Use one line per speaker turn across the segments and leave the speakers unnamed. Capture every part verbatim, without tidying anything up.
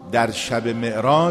در شب معراج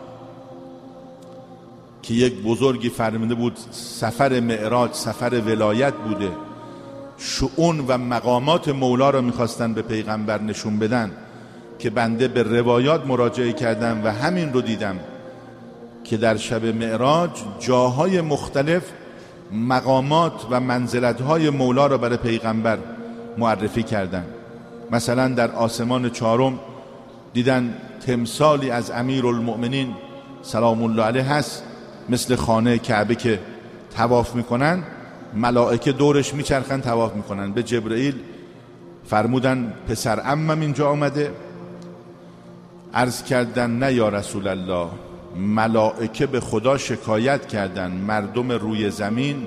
که یک بزرگی فرموده بود سفر معراج سفر ولایت بوده، شؤون و مقامات مولا را میخواستن به پیغمبر نشون بدن، که بنده به روایات مراجعه کردم و همین رو دیدم که در شب معراج جاهای مختلف مقامات و منزلت‌های مولا را برای پیغمبر معرفی کردن. مثلا در آسمان چهارم دیدن تمثالی از امیرالمؤمنین سلام الله علیه هست، مثل خانه کعبه که طواف میکنن، ملائکه دورش میچرخن طواف میکنن. به جبرئیل فرمودن پسر عمم اینجا آمده، عرض کردن نه یا رسول الله، ملائکه به خدا شکایت کردن مردم روی زمین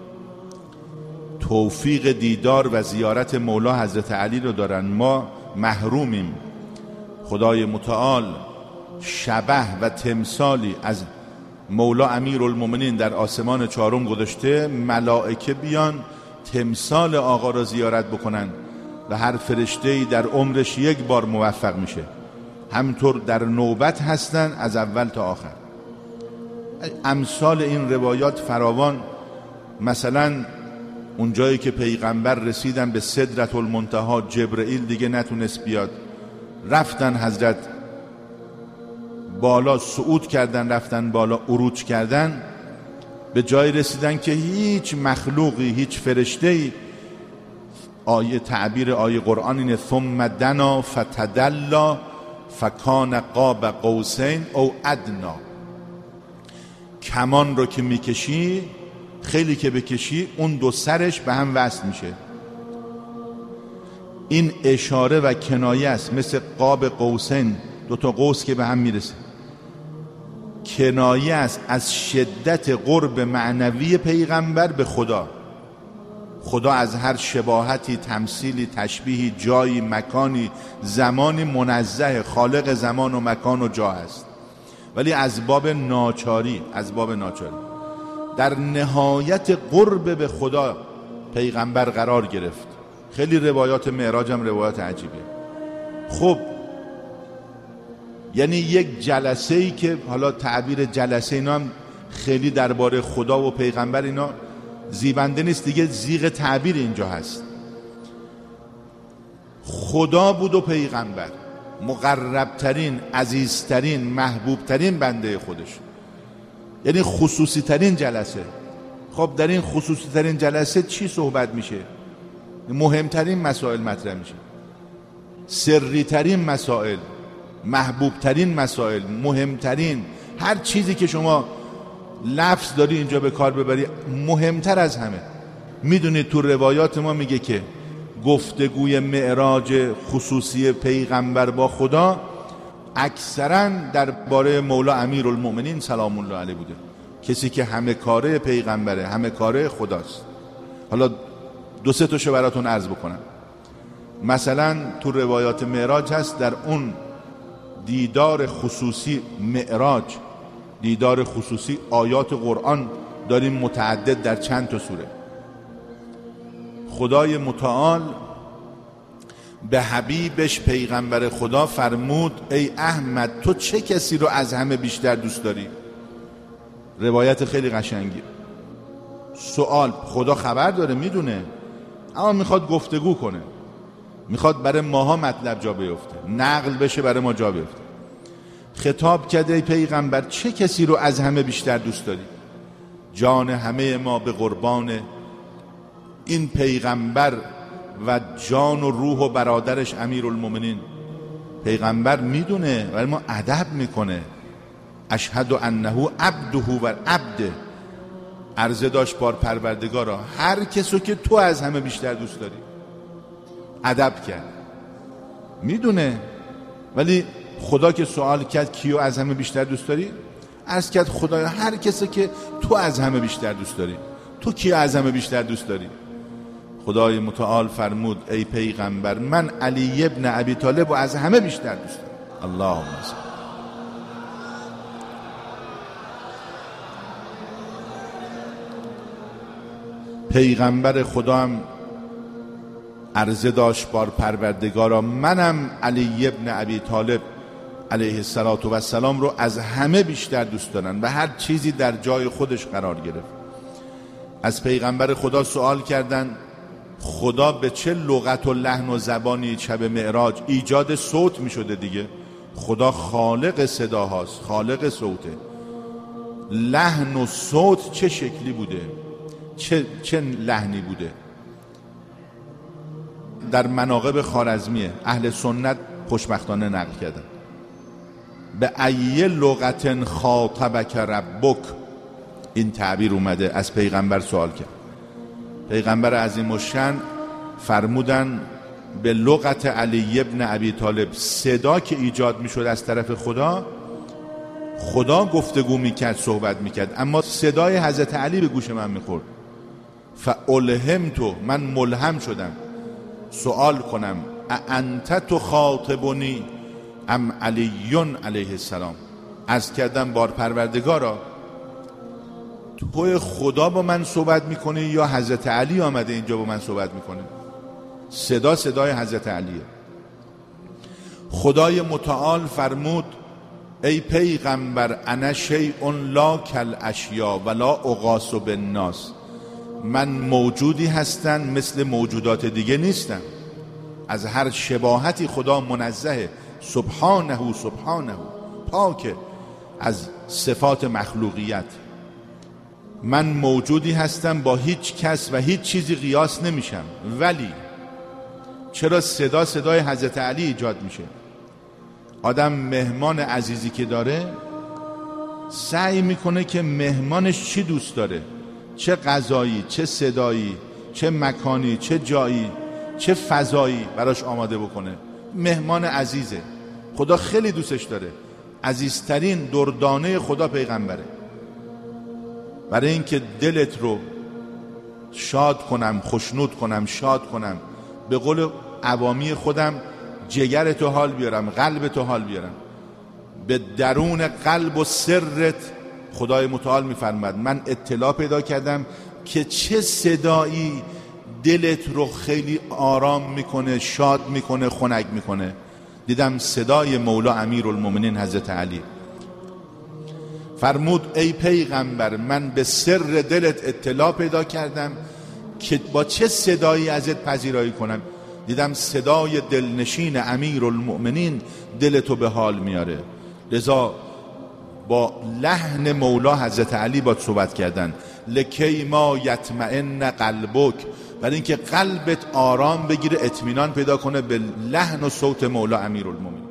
توفیق دیدار و زیارت مولا حضرت علی رو دارن، ما محرومیم. خدای متعال شبح و تمثالی از مولا امیرالمؤمنین در آسمان چهارم گذاشته، ملائکه بیان تمثال آقا را زیارت بکنن و هر فرشته‌ای در عمرش یک بار موفق میشه. همطور در نوبت هستن از اول تا آخر. امثال این روایات فراوان. مثلا اون جایی که پیغمبر رسیدن به سدرة المنتهی، جبرئیل دیگه نتونست بیاد، رفتن حضرت بالا صعود کردن، رفتن بالا عروج کردن، به جای رسیدن که هیچ مخلوقی، هیچ فرشته‌ای، آیه تعبیر آیه قرآن اینه ثم دنا فتدلا فکان قاب قوسین او ادنا. کمان رو که میکشی، خیلی که بکشی، اون دو سرش به هم وصل میشه. این اشاره و کنایه است، مثل قاب قوسین، دو تا قوس که به هم میرسه. کنایه است از شدت قرب معنوی پیغمبر به خدا. خدا از هر شباهتی، تمثیلی، تشبیهی، جایی، مکانی، زمانی منزه، خالق زمان و مکان و جا است، ولی از باب ناچاری، از باب ناچاری در نهایت قرب به خدا پیغمبر قرار گرفت. خیلی روایات معراج هم روایات عجیبه. خب یعنی یک جلسه ای که حالا تعبیر جلسه اینا هم خیلی درباره خدا و پیغمبر اینا زیبنده نیست دیگه، زیغ تعبیر اینجا هست. خدا بود و پیغمبر، مقربترین، عزیزترین، محبوبترین بنده خودش، یعنی خصوصی ترین جلسه. خب در این خصوصی ترین جلسه چی صحبت میشه؟ مهمترین مسائل مطرح میشه، سری ترین مسائل، محبوب ترین مسائل، مهمترین، هر چیزی که شما لفظ داری اینجا به کار ببری، مهمتر از همه. میدونید تو روایات ما میگه که گفتگوی معراج خصوصی پیغمبر با خدا اکثرا درباره مولا امیرالمؤمنین سلام الله علیه بوده، کسی که همه کاره پیغمبره، همه کاره خداست. حالا دو سه تاشو براتون عرض بکنم. مثلا تو روایات معراج هست در اون دیدار خصوصی معراج، دیدار خصوصی، آیات قرآن داریم متعدد در چند تا سوره. خدای متعال به حبیبش پیغمبر خدا فرمود ای احمد تو چه کسی رو از همه بیشتر دوست داری؟ روایت خیلی قشنگی. سوال، خدا خبر داره، میدونه، اما میخواد گفتگو کنه، میخواد برای ماها مطلب جا بیفته، نقل بشه برای ما جا بیفته. خطاب کرده ای پیغمبر چه کسی رو از همه بیشتر دوست داری؟ جان همه ما به قربان این پیغمبر و جان و روح و برادرش امیرالمؤمنین. پیغمبر میدونه ولی ما ادب میکنه. اشهد انه عبده و عبده، عرضه داشت بار پروردگارا هر کسو که تو از همه بیشتر دوست داری. ادب کرد، میدونه. ولی خدا که سوال کرد کیو از همه بیشتر دوست داری؟ عرض کرد خدایا هر کسی که تو از همه بیشتر دوست داری. تو کیو از همه بیشتر دوست داری؟ خدای متعال فرمود ای پیغمبر من علی ابن ابی طالب و از همه بیشتر دوست دارم. اللهم صل. پیغمبر خدا هم عرضه داشت بار پروردگارا منم علی ابن ابی طالب علیه السلام رو از همه بیشتر دوست دارن و هر چیزی در جای خودش قرار گرفت. از پیغمبر خدا سوال کردن خدا به چه لغت و لحن و زبانی شب معراج ایجاد صوت می شده دیگه؟ خدا خالق صداهاست، خالق صوته. لحن و صوت چه شکلی بوده؟ چه, چه لحنی بوده؟ در مناقب خوارزمیه اهل سنت خوشبختانه نقل کردن. به ای لغت خاطبک ربک، این تعبیر اومده، از پیغمبر سوال کرد. پیغمبر عظیم الشأن فرمودن به لغت علی ابن ابی طالب، صدا که ایجاد میشد از طرف خدا، خدا گفتگو میکرد، صحبت میکرد، اما صدای حضرت علی به گوش من میخورد. فالهمتو، من ملهم شدم سوال کنم انت تخاطبنی ام علیون علیه السلام. عرض کردم بار پروردگارا توی خدا با من صحبت میکنه یا حضرت علی آمده اینجا با من صحبت میکنه؟ صدا صدای حضرت علیه. خدای متعال فرمود ای پیغمبر انا شیء لا کالاشیاء ولا اقاس بالناس، من موجودی هستم مثل موجودات دیگه نیستم. از هر شباهتی خدا منزهه، سبحانه سبحانه، پاکه از صفات مخلوقیت. من موجودی هستم با هیچ کس و هیچ چیزی قیاس نمیشم. ولی چرا صدا صدای حضرت علی ایجاد میشه؟ آدم مهمان عزیزی که داره سعی میکنه که مهمانش چی دوست داره، چه غذایی، چه صدایی، چه مکانی، چه جایی، چه فضایی براش آماده بکنه. مهمان عزیزه، خدا خیلی دوستش داره. عزیزترین دردانه خدا پیغمبره. برای اینکه دلت رو شاد کنم، خوشنود کنم، شاد کنم، به قول عوامی خودم جگرتو حال بیارم، قلبتو حال بیارم، به درون قلب و سرت خدای متعال میفرماد من اطلاع پیدا کردم که چه صدایی دلت رو خیلی آرام میکنه، شاد میکنه، خنک میکنه. دیدم صدای مولا امیرالمومنین حضرت علی. فرمود ای پیغمبر من به سر دلت اطلاع پیدا کردم که با چه صدایی ازت پذیرایی کنم. دیدم صدای دلنشین امیرالمؤمنین دلتو به حال میاره. لذا با لحن مولا حضرت علی باید صحبت کردن. لکی ما یطمئن قلبک، برای اینکه قلبت آرام بگیره، اطمینان پیدا کنه به لحن و صوت مولا امیرالمؤمنین.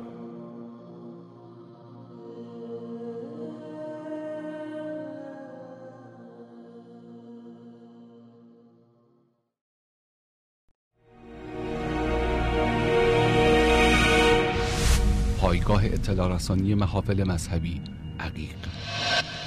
پایگاه اطلاع رسانی محافل مذهبی عقیق.